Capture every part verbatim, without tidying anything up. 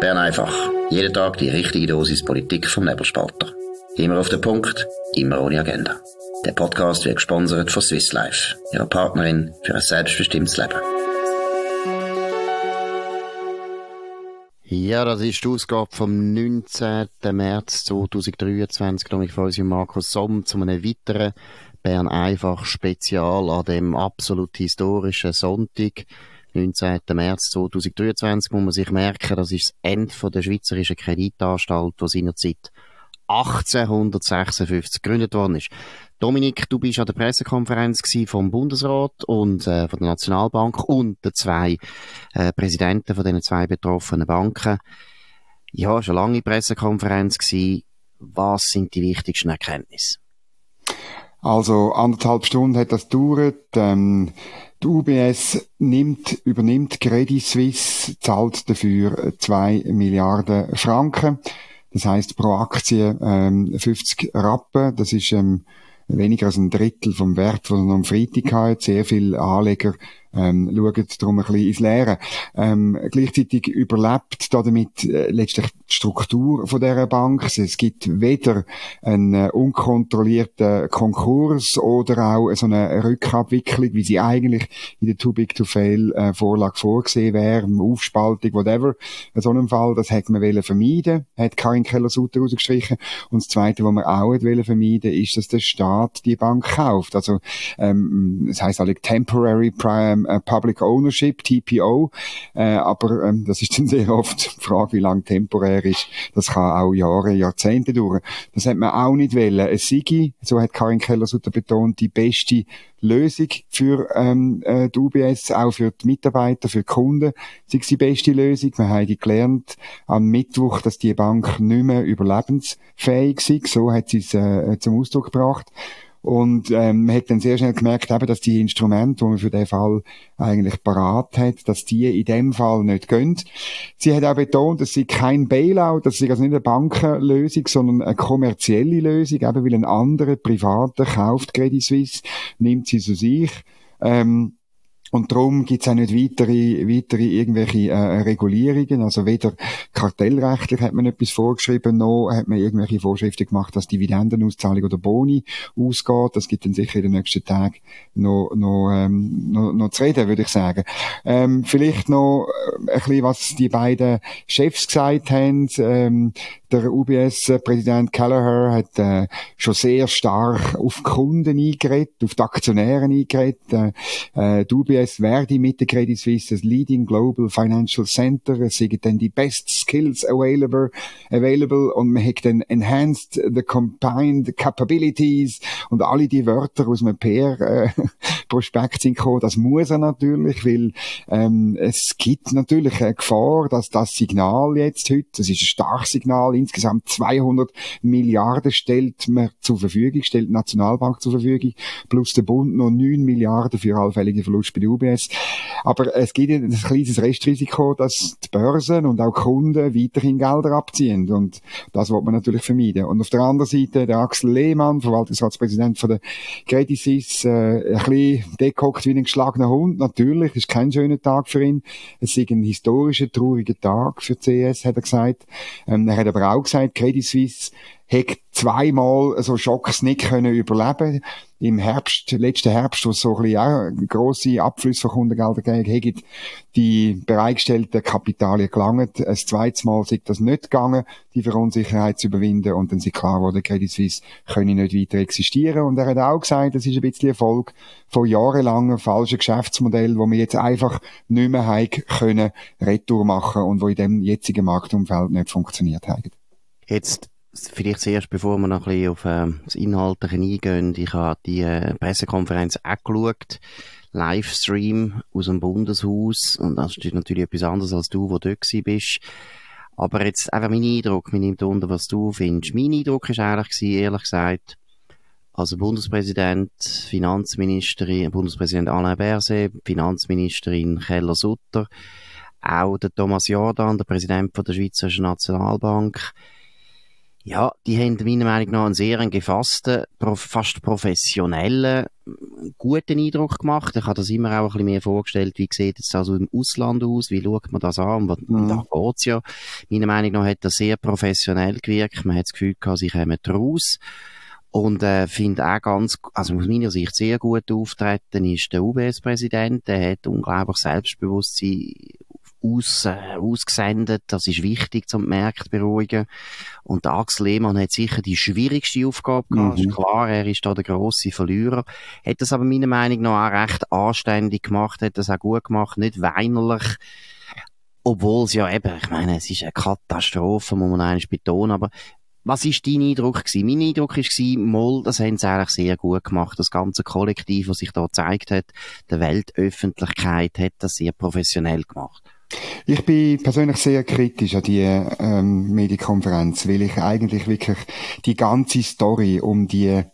Bern einfach. Jeden Tag die richtige Dosis Politik vom Nebelspalter. Immer auf den Punkt, immer ohne Agenda. Der Podcast wird gesponsert von Swiss Life, ihrer Partnerin für ein selbstbestimmtes Leben. Ja, das ist die Ausgabe vom neunzehnten März zweitausenddreiundzwanzig. Mit von uns Markus Somm zu einem weiteren Bern einfach Spezial an dem absolut historischen Sonntag. neunzehnten März zweitausenddreiundzwanzig muss man sich merken, das ist das Ende der Schweizerischen Kreditanstalt, die seinerzeit achtzehnhundertsechsundfünfzig gegründet worden ist. Dominik, du bist an der Pressekonferenz vom Bundesrat und äh, von der Nationalbank und den zwei äh, Präsidenten von den zwei betroffenen Banken. Ja, schon lange Pressekonferenz gewesen. Was sind die wichtigsten Erkenntnisse? Also anderthalb Stunden hat das gedauert. Ähm, die U B S nimmt, übernimmt Credit Suisse, zahlt dafür zwei Milliarden Franken. Das heisst pro Aktie ähm, fünfzig Rappen. Das ist ähm, weniger als ein Drittel vom Wert, den er am Freitag hatte. Sehr viele Anleger ähm, schauen darum ein bisschen ins Leere. Ähm, gleichzeitig überlebt damit äh, letztlich die Struktur von dieser Bank. Es gibt weder einen äh, unkontrollierten Konkurs oder auch so eine Rückabwicklung, wie sie eigentlich in der Too-Big-to-Fail-Vorlage äh, vorgesehen wäre, Aufspaltung, whatever. In so einem Fall, das hätte man wollen vermeiden, hat Karin Keller-Sutter rausgestrichen. Und das Zweite, was man auch wollen vermeiden, ist, dass der Staat die Bank kauft. Also, ähm, das heisst alle Temporary Prime Public Ownership, T P O, äh, aber ähm, das ist dann sehr oft die Frage, wie lang temporär ist. Das kann auch Jahre, Jahrzehnte dauern. Das hat man auch nicht wollen. Es sei, so hat Karin Keller-Sutter betont, die beste Lösung für ähm, äh, die U B S, auch für die Mitarbeiter, für die Kunden, sei die beste Lösung. Wir haben gelernt am Mittwoch, dass die Bank nicht mehr überlebensfähig ist. So hat sie es äh, zum Ausdruck gebracht. Und ähm, man hat dann sehr schnell gemerkt, eben, dass die Instrumente, die man für den Fall eigentlich parat hat, dass die in dem Fall nicht gehen. Sie hat auch betont, dass sie kein Bailout, das ist also nicht eine Bankenlösung, sondern eine kommerzielle Lösung, eben weil ein anderer Privater kauft Credit Suisse, nimmt sie zu sich. Ähm, Und darum gibt's auch nicht weitere, weitere irgendwelche äh, Regulierungen. Also weder kartellrechtlich hat man etwas vorgeschrieben, noch hat man irgendwelche Vorschriften gemacht, dass Dividendenauszahlung oder Boni ausgeht. Das gibt dann sicher in den nächsten Tagen noch, noch, ähm, noch, noch zu reden, würde ich sagen. Ähm, vielleicht noch ein bisschen, was die beiden Chefs gesagt haben. Ähm, Der U B S-Präsident Kelleher hat äh, schon sehr stark auf die Kunden eingeredet, auf die Aktionäre eingeredet. Äh, die U B S werde mit der Credit Suisse das Leading Global Financial Center. Es sind dann die best skills available, available und man hat dann enhanced the combined capabilities und alle die Wörter aus einem P R-Prospekt sind gekommen. Das muss er natürlich, weil ähm, es gibt natürlich eine Gefahr, dass das Signal jetzt heute, das ist ein starkes Signal, insgesamt zweihundert Milliarden stellt man zur Verfügung, stellt die Nationalbank zur Verfügung, plus der Bund noch neun Milliarden für allfällige Verluste bei der U B S. Aber es gibt ein kleines Restrisiko, dass die Börsen und auch Kunden weiterhin Gelder abziehen. Und das will man natürlich vermeiden. Und auf der anderen Seite der Axel Lehmann, Verwaltungsratspräsident von der Credit Suisse, äh, ein bisschen dekockt wie ein geschlagener Hund. Natürlich, ist kein schöner Tag für ihn. Es ist ein historischer, trauriger Tag für C S, hat er gesagt. Ähm, er hat aber auch gesagt, Credit Suisse hat zweimal so Schocks nicht können überleben. Im Herbst, letzten Herbst, wo es so ein bisschen auch grosse Abflüsse von Kundengeldern gegeben hat, die bereitgestellten Kapitalien gelangt. Ein zweites Mal ist das nicht gegangen, die Verunsicherheit zu überwinden. Und dann ist klar geworden, Credit Suisse könne nicht weiter existieren. Und er hat auch gesagt, das ist ein bisschen Erfolg von jahrelangen falschen Geschäftsmodellen, wo wir jetzt einfach nicht mehr haben können, Retour machen und wo in dem jetzigen Marktumfeld nicht funktioniert haben. Jetzt vielleicht zuerst, bevor wir noch ein bisschen auf äh, das Inhaltliche eingehen. Ich habe die äh, Pressekonferenz auch geschaut. Livestream aus dem Bundeshaus. Und das ist natürlich etwas anderes als du, wo du dort gewesen bist. Aber jetzt einfach mein Eindruck, mir nimmt unter, was du findest. Mein Eindruck war eigentlich gewesen, ehrlich gesagt, also Bundespräsident, Finanzministerin, Bundespräsident Alain Berset, Finanzministerin Keller-Sutter, auch der Thomas Jordan, der Präsident von der Schweizerischen Nationalbank. Ja, die haben meiner Meinung nach einen sehr gefassten, fast professionellen, guten Eindruck gemacht. Ich habe das immer auch ein bisschen mehr vorgestellt, wie sieht es also im Ausland aus, wie schaut man das an, und mhm. da geht's ja. Meiner Meinung nach hat das sehr professionell gewirkt. Man hat das Gefühl gehabt, sie kommen raus. Und äh, finde auch ganz, also aus meiner Sicht sehr gut auftreten ist der U B S-Präsident. Der hat unglaublich Selbstbewusstsein aus, äh, ausgesendet. Das ist wichtig, um die Märkte zu beruhigen. Und der Axel Lehmann hat sicher die schwierigste Aufgabe gehabt. Mhm. Ist klar, er ist da der grosse Verlierer. Hat das aber meiner Meinung nach auch recht anständig gemacht, hat das auch gut gemacht, nicht weinerlich. Obwohl es ja eben, ich meine, es ist eine Katastrophe, muss man eigentlich betonen, aber was ist dein Eindruck gewesen? Mein Eindruck war, mal, das haben sie eigentlich sehr gut gemacht. Das ganze Kollektiv, was sich da gezeigt hat, der Weltöffentlichkeit, hat das sehr professionell gemacht. Ich bin persönlich sehr kritisch an die ähm, Medienkonferenz, weil ich eigentlich wirklich die ganze Story um die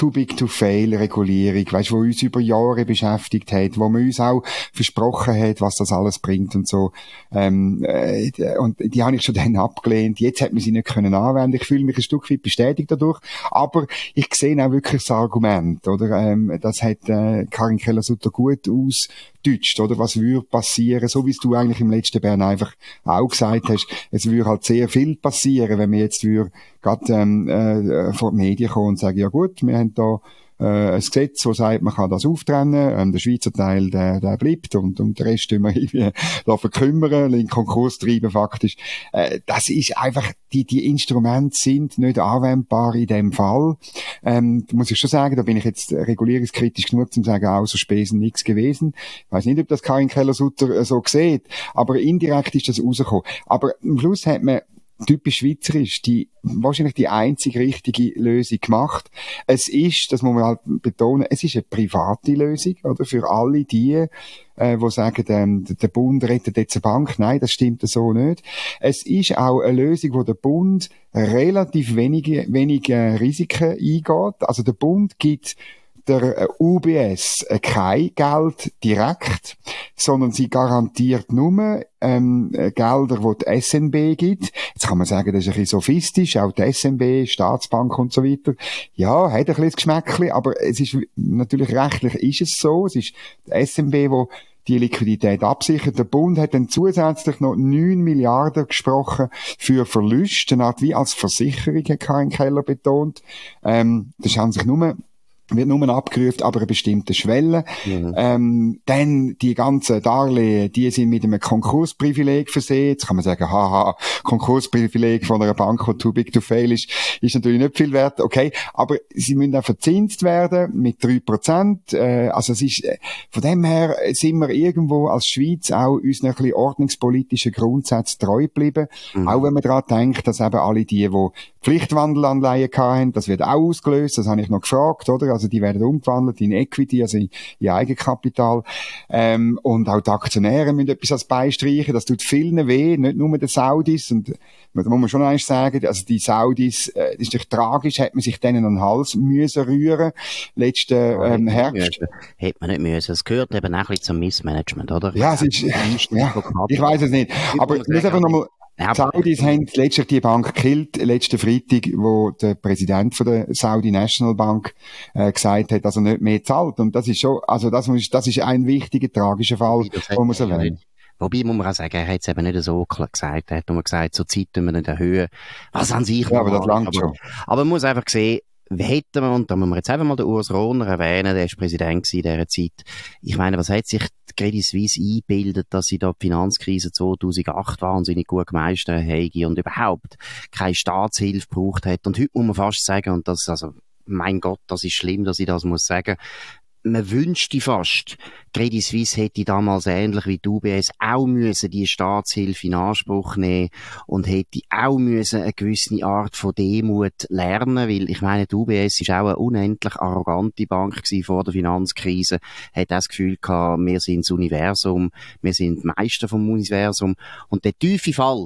Too-Big-to-Fail-Regulierung, weißt, wo uns über Jahre beschäftigt hat, wo man uns auch versprochen hat, was das alles bringt und so, ähm, äh, und die habe ich schon dann abgelehnt. Jetzt hat man sie nicht können anwenden. Ich fühle mich ein Stück weit bestätigt dadurch, aber ich sehe auch wirklich das Argument, oder? Ähm, das hat äh, Karin Keller-Sutter gut aus Deutsch, oder? Was würde passieren? So wie es du eigentlich im letzten Bern einfach auch gesagt hast. Es würde halt sehr viel passieren, wenn wir jetzt würde gerade ähm, äh, vor die Medien kommen und sagen, ja gut, wir haben da äh, ein Gesetz, das sagt, man kann das auftrennen, ähm, der Schweizer Teil, der, der bleibt und, und der Rest tun wir irgendwie verkümmern, in Konkurs treiben faktisch. Äh, das ist einfach, die, die Instrumente sind nicht anwendbar in dem Fall. Ähm, muss ich schon sagen, da bin ich jetzt regulierungskritisch genug, um zu sagen, außer Spesen nichts gewesen. Ich weiss nicht, ob das Karin Keller-Sutter so sieht, aber indirekt ist das rausgekommen. Aber am Schluss hat man typisch schweizerisch, die, wahrscheinlich die einzig richtige Lösung gemacht. Es ist, das muss man halt betonen, es ist eine private Lösung, oder? Für alle die, äh, die sagen, ähm, der Bund rettet jetzt eine Bank. Nein, das stimmt so nicht. Es ist auch eine Lösung, wo der Bund relativ wenige, wenige Risiken eingeht. Also der Bund gibt der U B S kein Geld direkt, sondern sie garantiert nur ähm, Gelder, die die S N B gibt. Jetzt kann man sagen, das ist ein bisschen sophistisch, auch die S N B, Staatsbank und so weiter. Ja, hat ein bisschen das Geschmäckchen, aber es ist natürlich rechtlich ist es so. Es ist die S N B, die die Liquidität absichert. Der Bund hat dann zusätzlich noch neun Milliarden gesprochen für Verluste, eine Art wie als Versicherung, hat Karin Keller betont. Ähm, das haben sich nur wird nur abgerufen, aber eine bestimmte Schwelle. Mhm. Ähm, dann die ganzen Darlehen, die sind mit einem Konkursprivileg versehen. Jetzt kann man sagen, haha, Konkursprivileg von einer Bank, die too big to fail ist, ist natürlich nicht viel wert. Okay, aber sie müssen auch verzinst werden mit drei Prozent. Äh, also es ist, von dem her sind wir irgendwo als Schweiz auch uns ein bisschen ordnungspolitischen Grundsätzen treu geblieben. Mhm. Auch wenn man daran denkt, dass eben alle die, die Pflichtwandelanleihen hatten, das wird auch ausgelöst, das habe ich noch gefragt, oder? Also die werden umgewandelt in Equity, also in, in Eigenkapital. Ähm, und auch die Aktionäre müssen etwas als beistreichen. Das tut vielen weh, nicht nur den Saudis. Und da muss man schon eins sagen, also die Saudis, äh, das ist doch tragisch, hat man sich denen an den Hals müssen rühren, letzten ähm, Herbst. Hätte man nicht müssen. Es gehört eben auch ein bisschen zum Missmanagement, oder? Ja, es ist, ja, ich weiss es nicht. Aber ich muss einfach nochmal, die Saudis haben letztlich die Bank gekillt, letzten Freitag, wo der Präsident von der Saudi National Bank äh, gesagt hat, dass er nicht mehr zahlt. Und das ist schon, also das, muss, das ist ein wichtiger, tragischer Fall, wo man es erwähnt. Wobei muss man auch sagen, er hat es eben nicht so gesagt. Er hat nur gesagt, zur Zeit tun wir nicht erhöhen. Was an sich ja, aber das langt schon. Aber man muss einfach sehen, hätten wir, und da müssen wir jetzt einfach mal den Urs Rohner erwähnen, der ist Präsident in dieser Zeit. Ich meine, was hat sich die Credit Suisse eingebildet, dass sie da die Finanzkrise zweitausendacht wahnsinnig gut gemeistert haben und überhaupt keine Staatshilfe gebraucht hat. Und heute muss man fast sagen, und das, also, mein Gott, das ist schlimm, dass ich das muss sagen, man wünschte fast, Credit Suisse hätte damals ähnlich wie die U B S auch müssen die Staatshilfe in Anspruch nehmen und hätte auch müssen eine gewisse Art von Demut lernen, weil ich meine, die U B S ist auch eine unendlich arrogante Bank gewesen vor der Finanzkrise, hat das Gefühl gehabt, wir sind das Universum, wir sind die Meister vom Universum und der tiefe Fall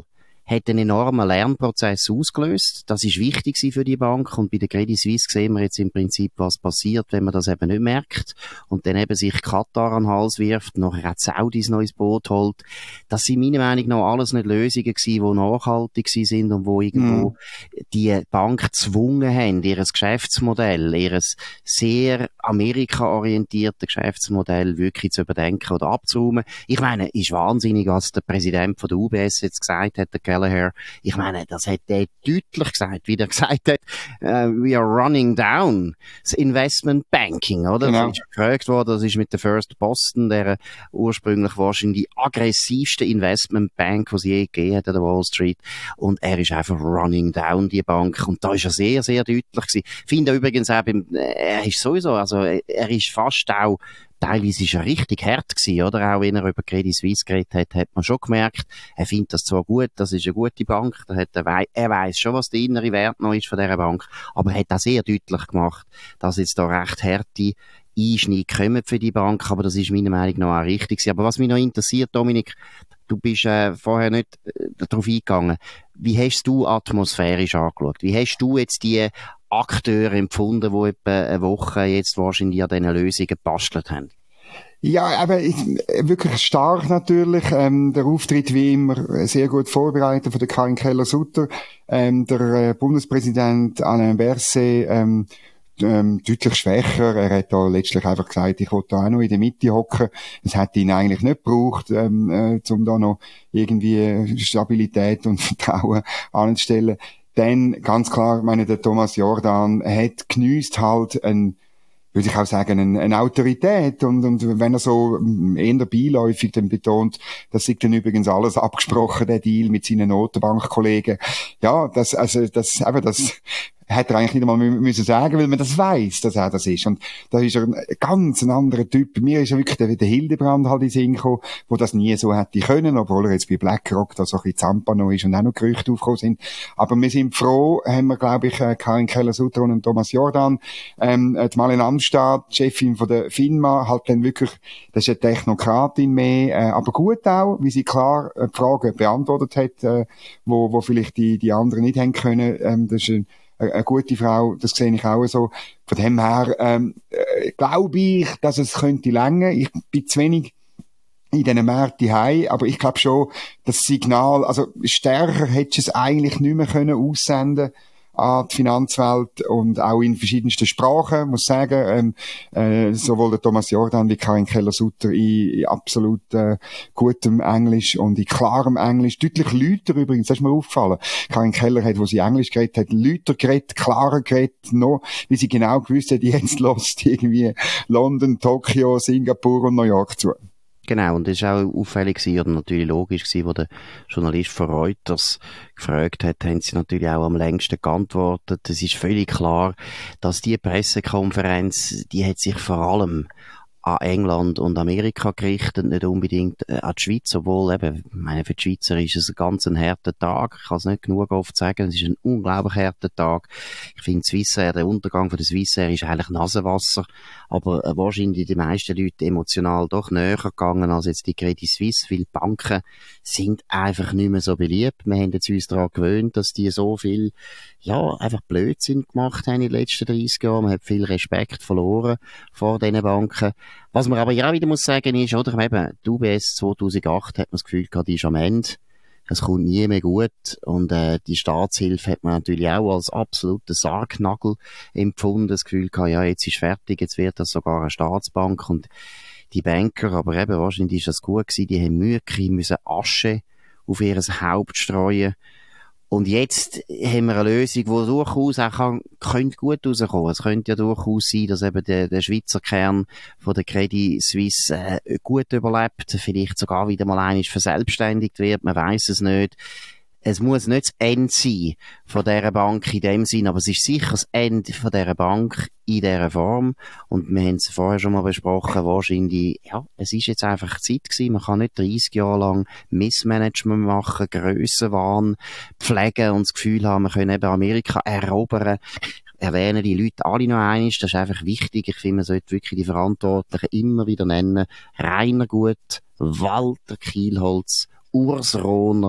hat einen enormen Lernprozess ausgelöst. Das ist wichtig für die Bank. Und bei der Credit Suisse sehen wir jetzt im Prinzip, was passiert, wenn man das eben nicht merkt. Und dann eben sich Katar an den Hals wirft, nachher auch die Saudis noch ins Boot holt. Das sind meiner Meinung nach alles nicht Lösungen gewesen, die nachhaltig sind und wo irgendwo mm. die Bank gezwungen haben, ihr Geschäftsmodell, ihr sehr Amerika-orientiertes Geschäftsmodell wirklich zu überdenken oder abzuräumen. Ich meine, ist wahnsinnig, was der Präsident von der U B S jetzt gesagt hat, der Gallagher. Ich meine, das hat er deutlich gesagt, wie er gesagt hat, uh, we are running down das Investment Banking, oder? Genau. Das ist gefragt worden, das ist mit der First Boston, der ursprünglich wahrscheinlich die aggressivste Investmentbank, die es je gegeben hat an der Wall Street. Und er ist einfach running down, die Bank. Und da ist er sehr, sehr deutlich gewesen. Ich finde übrigens auch, beim, er ist sowieso, also er ist fast auch, teilweise ist er richtig hart gewesen, oder? Auch wenn er über Credit Suisse geredet hat, hat man schon gemerkt, er findet das zwar gut, das ist eine gute Bank, da hat er, wei- er weiss schon, was der innere Wert noch ist von dieser Bank, aber er hat auch sehr deutlich gemacht, dass jetzt da recht harte Einschnitte kommen für die Bank, aber das ist meiner Meinung nach auch richtig gewesen. Aber was mich noch interessiert, Dominik, du bist äh, vorher nicht äh, darauf eingegangen, wie hast du atmosphärisch angeschaut? Wie hast du jetzt die Akteure empfunden, die etwa eine Woche jetzt wahrscheinlich an diesen Lösungen gebastelt haben? Ja, aber ich, wirklich stark natürlich. Ähm, der Auftritt wie immer sehr gut vorbereitet von der Karin Keller-Sutter. Ähm, der äh, Bundespräsident Alain Berset ähm, ähm, deutlich schwächer. Er hat da letztlich einfach gesagt, ich will da auch noch in der Mitte hocken. Es hat ihn eigentlich nicht gebraucht, ähm, äh, um da noch irgendwie Stabilität und Vertrauen anzustellen. Dann, ganz klar, ich meine, der Thomas Jordan hat geniesst halt ein, würde ich auch sagen, eine, eine Autorität. Und, und wenn er so eher beiläufig dann betont, das ist dann übrigens alles abgesprochen, der Deal mit seinen Notenbankkollegen. Ja, das, also, das, eben, das, hätte er eigentlich nicht einmal müssen sagen, weil man das weiss, dass er das ist. Und da ist er ein ganz ein anderer Typ. Bei mir ist er wirklich der, der Hildebrand halt in den Sinn gekommen, wo das nie so hätte können, obwohl er jetzt bei BlackRock da so ein bisschen Zampano ist und auch noch Gerüchte aufgekommen sind. Aber wir sind froh, haben wir, glaube ich, Karin Keller-Sutter und Thomas Jordan, ähm, die Marlene Amstad, Chefin von der FINMA, halt dann wirklich, das ist eine Technokratin mehr, äh, aber gut auch, wie sie klar äh, die Fragen beantwortet hat, äh, wo, wo vielleicht die, die anderen nicht haben können. Ähm, das ist ein eine gute Frau, das sehe ich auch so. Von dem her ähm, äh, glaube ich, dass es könnte länger. Ich bin zu wenig in diesen Märkten heim, aber ich glaube schon, das Signal, also stärker hättest du es eigentlich nicht mehr können aussenden an die Finanzwelt und auch in verschiedensten Sprachen, muss sagen, ähm, äh, sowohl der Thomas Jordan wie Karin Keller-Sutter in, in absolut äh, gutem Englisch und in klarem Englisch, deutlich lauter übrigens, das ist mir aufgefallen. Karin Keller hat, wo sie Englisch geredet hat, lauter geredet, klarer geredet, noch, wie sie genau gewusst hat, jetzt lässt irgendwie London, Tokio, Singapur und New York zu. Genau, und das war auch auffällig gewesen, oder natürlich logisch gewesen, wo der Journalist von Reuters gefragt hat, haben sie natürlich auch am längsten geantwortet. Es ist völlig klar, dass die Pressekonferenz, die hat sich vor allem an England und Amerika gerichtet, nicht unbedingt äh, an die Schweiz, obwohl eben, ich meine, für die Schweizer ist es ein ganz ein harter Tag. Ich kann es nicht genug oft sagen, es ist ein unglaublich harter Tag. Ich finde, Swissair, der Untergang von der Swissair ist eigentlich Nasenwasser, aber äh, wahrscheinlich die meisten Leute emotional doch näher gegangen als jetzt die Credit Suisse, weil Banken sind einfach nicht mehr so beliebt. Wir haben jetzt uns daran gewöhnt, dass die so viel, ja, einfach Blödsinn gemacht haben in den letzten dreißig Jahren. Man hat viel Respekt verloren vor diesen Banken. Was man aber ja auch wieder muss sagen ist, oder, eben, die U B S zweitausendacht hat man das Gefühl gehabt, die ist am Ende. Es kommt nie mehr gut. Und, äh, die Staatshilfe hat man natürlich auch als absoluten Sargnagel empfunden. Das Gefühl gehabt, ja, jetzt ist fertig, jetzt wird das sogar eine Staatsbank. Und die Banker, aber eben, wahrscheinlich ist das gut gewesen, die haben wirklich müssen Asche auf ihr Haupt streuen. Und jetzt haben wir eine Lösung, die durchaus auch kann, könnte gut rauskommen. Es könnte ja durchaus sein, dass eben der, der Schweizer Kern von der Credit Suisse äh, gut überlebt, vielleicht sogar wieder mal einmal verselbstständigt wird, man weiss es nicht. Es muss nicht das Ende sein von dieser Bank in dem Sinn, aber es ist sicher das Ende von dieser Bank in dieser Form. Und wir haben es vorher schon mal besprochen, wahrscheinlich, ja, es ist jetzt einfach Zeit gewesen. Man kann nicht dreißig Jahre lang Missmanagement machen, Grössenwahn pflegen und das Gefühl haben, wir können eben Amerika erobern. Erwähnen die Leute alle noch einmal, das ist einfach wichtig. Ich finde, man sollte wirklich die Verantwortlichen immer wieder nennen. Rainer Gut, Walter Kielholz, Urs Rohner,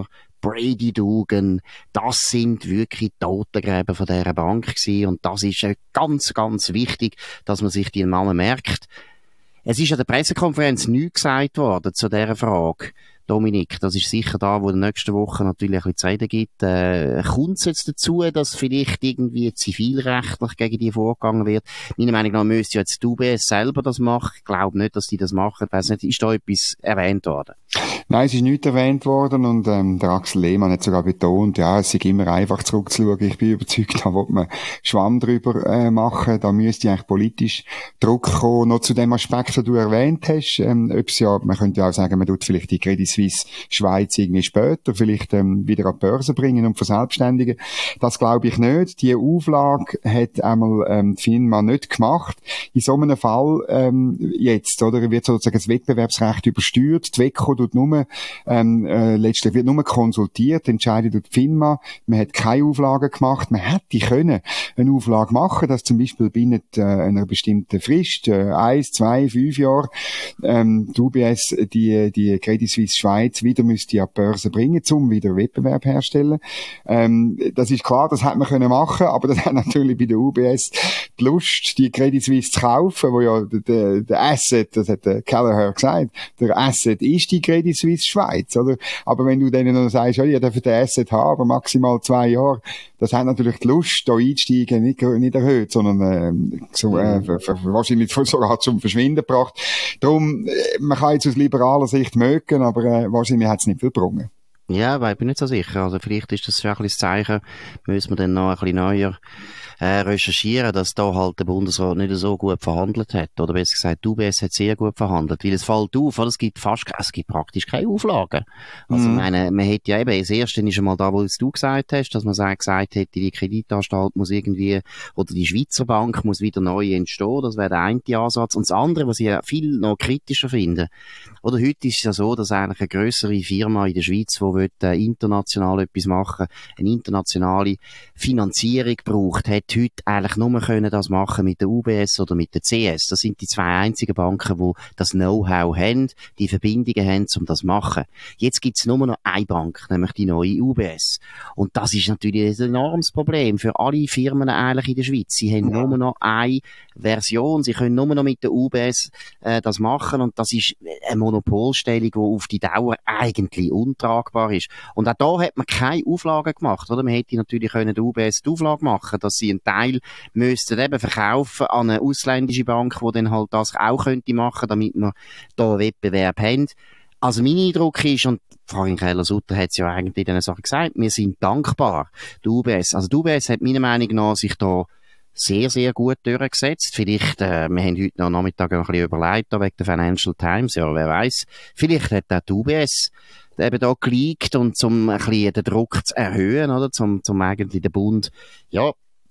Brady Dugan, das sind wirklich Totengräber von dieser Bank gewesen. Und das ist äh, ganz, ganz wichtig, dass man sich die Namen merkt. Es ist an der Pressekonferenz nichts gesagt worden zu dieser Frage. Dominik, das ist sicher da, wo in der nächsten Woche natürlich ein bisschen zu reden gibt. Äh, kommt es jetzt dazu, dass vielleicht irgendwie zivilrechtlich gegen die vorgegangen wird? Meiner Meinung nach müsste jetzt die U B S selber das machen. Ich glaube nicht, dass die das machen. Ich weiss nicht, ist da etwas erwähnt worden? Nein, es ist nicht erwähnt worden und ähm, der Axel Lehmann hat sogar betont, ja, es ist immer einfach zurückzuschauen. Ich bin überzeugt, da will man Schwamm drüber äh, machen. Da müsste eigentlich politisch Druck kommen. Noch zu dem Aspekt, den du erwähnt hast, ähm, ob's ja, man könnte ja auch sagen, man tut vielleicht die Credit Suisse Schweiz irgendwie später vielleicht ähm, wieder an die Börse bringen und verselbstständigen. Das glaube ich nicht. Die Auflage hat einmal ähm, die FINMA nicht gemacht. In so einem Fall ähm, jetzt, oder, wird sozusagen das Wettbewerbsrecht übersteuert. Die W E C O tut nur ähm, äh, letztlich wird nur konsultiert, entscheidet durch die FINMA. Man hat keine Auflagen gemacht. Man hätte können eine Auflage machen, dass zum Beispiel binnen äh, einer bestimmten Frist, äh, eins, zwei, fünf Jahre, ähm, die U B S die, die Credit Suisse Schweiz wieder müsste an die Börse bringen, um wieder Wettbewerb herstellen. Ähm, das ist klar, das hätte man können machen, aber das hat natürlich bei der U B S die Lust, die Credit Suisse zu kaufen, wo ja der, der Asset, das hat der Kelleher gesagt, der Asset ist die Credit Suisse Schweiz, oder? Aber wenn du denen noch sagst, ja, ihr dürft den Asset haben, aber maximal zwei Jahre, das hat natürlich die Lust, da einsteigen, nicht, nicht erhöht, sondern äh, so, äh, wahrscheinlich sogar zum Verschwinden gebracht. Darum, man kann jetzt aus liberaler Sicht mögen, aber äh, wahrscheinlich hat es nicht viel gebrungen. Ja, weil ich bin nicht so sicher. Also vielleicht ist das ja ein bisschen das Zeichen, müssen wir dann noch ein bisschen neuer äh, recherchieren, dass da halt der Bundesrat nicht so gut verhandelt hat. Oder besser gesagt, die U B S hat sehr gut verhandelt. Weil es fällt auf, oder? Es gibt fast, es gibt praktisch keine Auflagen. Also, mhm. meine, man hätte ja eben, das erste ist einmal da, wo du gesagt hast, dass man gesagt hätte, die Kreditanstalt muss irgendwie, oder die Schweizer Bank muss wieder neu entstehen. Das wäre der eine Ansatz. Und das andere, was ich ja viel noch kritischer finde, oder heute ist es ja so, dass eigentlich eine grössere Firma in der Schweiz, die will, äh, international etwas machen, eine internationale Finanzierung braucht, hat heute eigentlich nur können das machen mit der U B S oder mit der C S. Das sind die zwei einzigen Banken, die das Know-how haben, die Verbindungen haben, um das zu machen. Jetzt gibt es nur noch eine Bank, nämlich die neue U B S. Und das ist natürlich ein enormes Problem für alle Firmen eigentlich in der Schweiz. Sie haben ja. nur noch eine Version, sie können nur noch mit der U B S äh, das machen und das ist eine Monopolstellung, die auf die Dauer eigentlich untragbar ist. Und auch da hat man keine Auflagen gemacht, oder? Man hätte natürlich können der U B S die Auflage machen, dass sie einen Teil müssten eben verkaufen an eine ausländische Bank, die dann halt das auch könnte machen, damit wir da Wettbewerb haben. Also mein Eindruck ist, und Frau Keller-Sutter hat es ja eigentlich in dieser Sache gesagt, wir sind dankbar, der U B S. Also die U B S hat meiner Meinung nach sich da sehr, sehr gut durchgesetzt. Vielleicht, äh, wir haben heute noch am Nachmittag noch ein bisschen überlegt, da wegen der Financial Times, ja, wer weiß. Vielleicht hat auch die U B S eben da geleakt und zum ein bisschen den Druck zu erhöhen, oder? Zum, zum eigentlich den Bund, ja,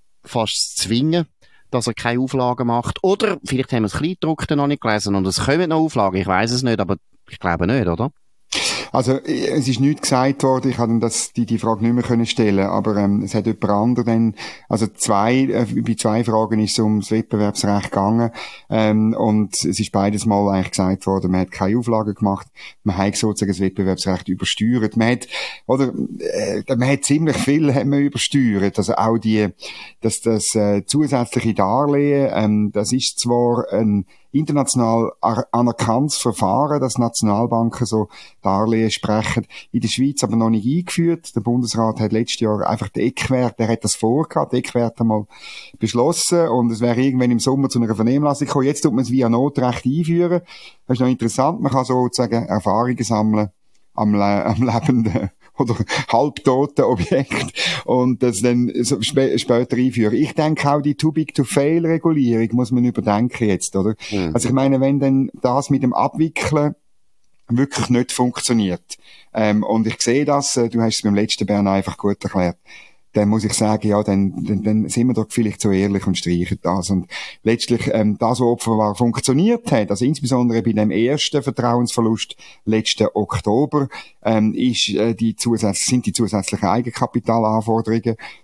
fast zu zwingen, dass er keine Auflagen macht. Oder vielleicht haben wir das Kleindruck noch nicht gelesen und es kommen noch Auflagen, ich weiss es nicht, aber ich glaube nicht, oder? Also, es ist nichts gesagt worden, ich konnte das, die, die Frage nicht mehr können stellen, aber, ähm, es hat jemand anderes dann, also zwei, äh, bei zwei Fragen ist es ums Wettbewerbsrecht gegangen, ähm, und es ist beides mal eigentlich gesagt worden, man hat keine Auflagen gemacht, man hat sozusagen das Wettbewerbsrecht übersteuert, man hat, oder, äh, man hat ziemlich viel hat man übersteuert, also auch die, dass das, äh, zusätzliche Darlehen, ähm, das ist zwar ein international anerkanntes Verfahren, dass Nationalbanken so Darlehen sprechen, in der Schweiz aber noch nicht eingeführt. Der Bundesrat hat letztes Jahr einfach die Eckwerte, der hat das vorgehabt, die Eckwerte mal beschlossen und es wäre irgendwann im Sommer zu einer Vernehmlassung gekommen. Jetzt tut man es via Notrecht einführen. Das ist noch interessant, man kann sozusagen Erfahrungen sammeln am, Le- am lebenden oder halbtoten Objekt und das dann so spä- später einführen. Ich denke auch, die Too-Big-to-Fail-Regulierung muss man überdenken jetzt, oder? Mhm. Also ich meine, wenn dann das mit dem Abwickeln wirklich nicht funktioniert, ähm, und ich sehe das, äh, du hast es beim letzten Bern einfach gut erklärt, dann muss ich sagen, ja, dann, dann, dann sind wir doch vielleicht so ehrlich und streichen das. Und letztlich, ähm, das, was offenbar funktioniert hat, also insbesondere bei dem ersten Vertrauensverlust letzten Oktober, ähm, ist, äh, die zusätzlich, sind die zusätzlichen Eigenkapitalanforderungen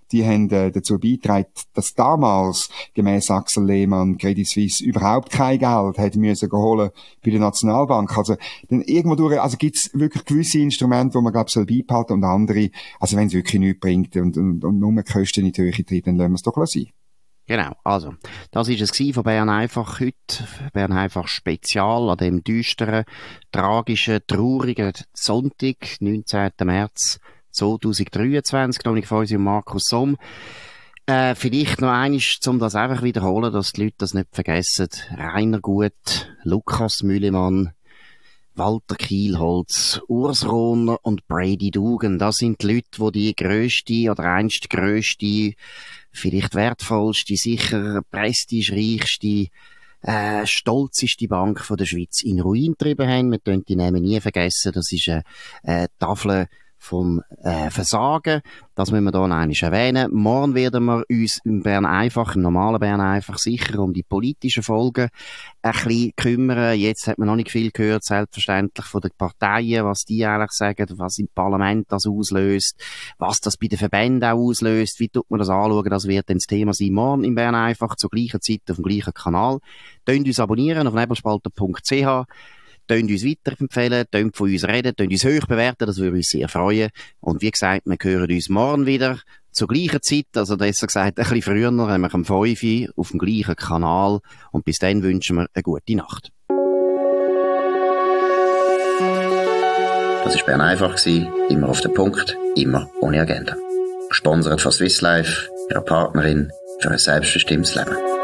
die haben äh, dazu beigetragen, dass damals, gemäss Axel Lehmann, Credit Suisse überhaupt kein Geld hätte müssen holen bei der Nationalbank. Also, dann irgendwo durch, also gibt's wirklich gewisse Instrumente, die man, glaube ich, soll beibehalten und andere, also wenn es wirklich nichts bringt und, und, und nur Kosten in die Höhe tritt, dann lassen wir es doch sein. Genau, also, das ist es von Bern einfach heute. Bern einfach Spezial an dem düsteren, tragischen, traurigen Sonntag, neunzehnten März zweitausenddreiundzwanzig. Dominik Feusi und Markus Somm. Äh, vielleicht noch eines, um das einfach wiederholen, dass die Leute das nicht vergessen. Rainer Gut, Lukas Müllemann, Walter Kielholz, Urs Rohner und Brady Dugan. Das sind die Leute, die die grösste oder einst grösste, vielleicht wertvollste, sicher prestigereichste, äh, stolzeste Bank von der Schweiz in Ruin getrieben haben. Wir dürfen die Namen nie vergessen. Das ist eine, eine Tafel vom äh, Versagen. Das müssen wir hier noch einmal erwähnen. Morgen werden wir uns im Bern einfach, im normalen Bern einfach sicher um die politischen Folgen ein bisschen kümmern. Jetzt hat man noch nicht viel gehört, selbstverständlich von den Parteien, was die eigentlich sagen, was im Parlament das auslöst, was das bei den Verbänden auch auslöst, wie tut man das anschauen, das wird dann das Thema sein. Morgen im Bern einfach, zur gleichen Zeit auf dem gleichen Kanal. Tönt uns abonnieren auf nebelspalter punkt c h. Tönt uns weiterempfehlen, tönt von uns reden, tönt uns hoch bewerten, das würde uns sehr freuen. Und wie gesagt, wir hören uns morgen wieder zur gleichen Zeit, also besser gesagt ein bisschen früher, nämlich um fünf Uhr auf dem gleichen Kanal. Und bis dann wünschen wir eine gute Nacht. Das war Bern einfach, immer auf den Punkt, immer ohne Agenda. Gesponsert von Swiss Life, ihrer Partnerin für ein selbstbestimmtes Leben.